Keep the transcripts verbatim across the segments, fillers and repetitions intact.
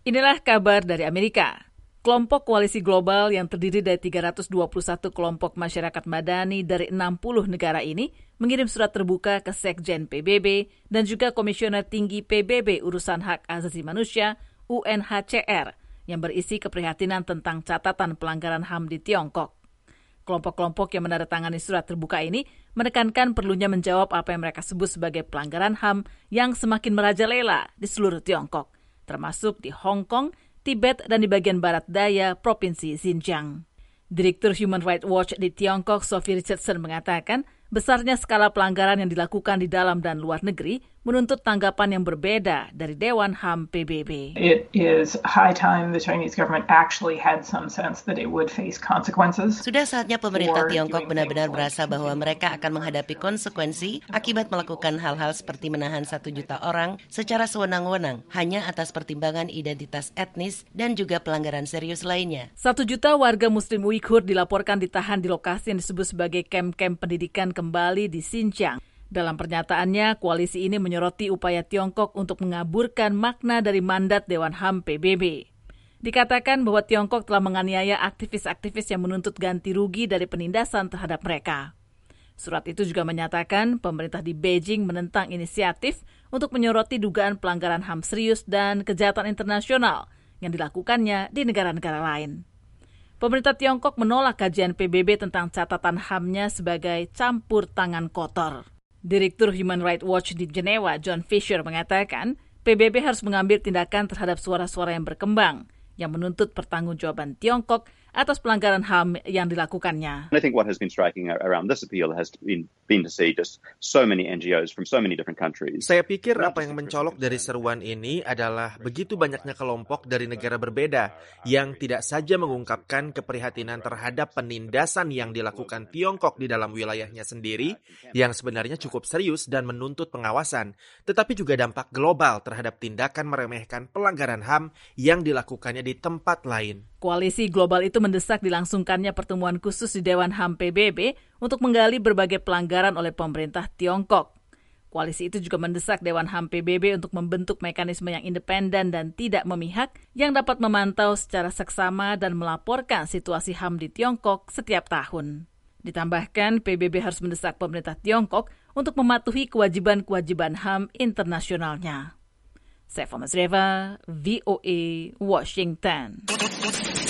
Inilah kabar dari Amerika. Kelompok Koalisi Global yang terdiri dari tiga ratus dua puluh satu kelompok masyarakat madani dari enam puluh negara ini mengirim surat terbuka ke Sekjen P B B dan juga Komisioner Tinggi P B B Urusan Hak Asasi Manusia U N H C R yang berisi keprihatinan tentang catatan pelanggaran H A M di Tiongkok. Kelompok-kelompok yang menandatangani surat terbuka ini menekankan perlunya menjawab apa yang mereka sebut sebagai pelanggaran H A M yang semakin merajalela di seluruh Tiongkok, termasuk di Hong Kong, Tibet, dan di bagian barat daya Provinsi Xinjiang. Direktur Human Rights Watch di Tiongkok, Sophie Richardson, mengatakan besarnya skala pelanggaran yang dilakukan di dalam dan luar negeri menuntut tanggapan yang berbeda dari Dewan H A M P B B. It is high time the Chinese government actually had some sense that it would face consequences. Sudah saatnya pemerintah Tiongkok benar-benar merasa bahwa mereka akan menghadapi konsekuensi akibat melakukan hal-hal seperti menahan satu juta orang secara sewenang-wenang hanya atas pertimbangan identitas etnis dan juga pelanggaran serius lainnya. Satu juta warga Muslim Uighur dilaporkan ditahan di lokasi yang disebut sebagai kamp-kamp pendidikan kembali di Xinjiang. Dalam pernyataannya, koalisi ini menyoroti upaya Tiongkok untuk mengaburkan makna dari mandat Dewan H A M P B B. Dikatakan bahwa Tiongkok telah menganiaya aktivis-aktivis yang menuntut ganti rugi dari penindasan terhadap mereka. Surat itu juga menyatakan pemerintah di Beijing menentang inisiatif untuk menyoroti dugaan pelanggaran H A M serius dan kejahatan internasional yang dilakukannya di negara-negara lain. Pemerintah Tiongkok menolak kajian P B B tentang catatan H A M-nya sebagai campur tangan kotor. Direktur Human Rights Watch di Jenewa, John Fisher, mengatakan P B B harus mengambil tindakan terhadap suara-suara yang berkembang yang menuntut pertanggungjawaban Tiongkok atas pelanggaran H A M yang dilakukannya. I think what has been striking around this appeal has been, been to see just so many N G Os from so many different countries. Saya pikir apa yang mencolok dari seruan ini adalah begitu banyaknya kelompok dari negara berbeda yang tidak saja mengungkapkan keprihatinan terhadap penindasan yang dilakukan Tiongkok di dalam wilayahnya sendiri yang sebenarnya cukup serius dan menuntut pengawasan, tetapi juga dampak global terhadap tindakan meremehkan pelanggaran H A M yang dilakukannya di tempat lain. Koalisi global itu mendesak dilangsungkannya pertemuan khusus di Dewan H A M P B B untuk menggali berbagai pelanggaran oleh pemerintah Tiongkok. Koalisi itu juga mendesak Dewan H A M P B B untuk membentuk mekanisme yang independen dan tidak memihak yang dapat memantau secara seksama dan melaporkan situasi H A M di Tiongkok setiap tahun. Ditambahkan, P B B harus mendesak pemerintah Tiongkok untuk mematuhi kewajiban-kewajiban H A M internasionalnya. Sefa Masreva, V O A, Washington.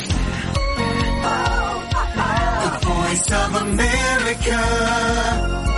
The Voice of America.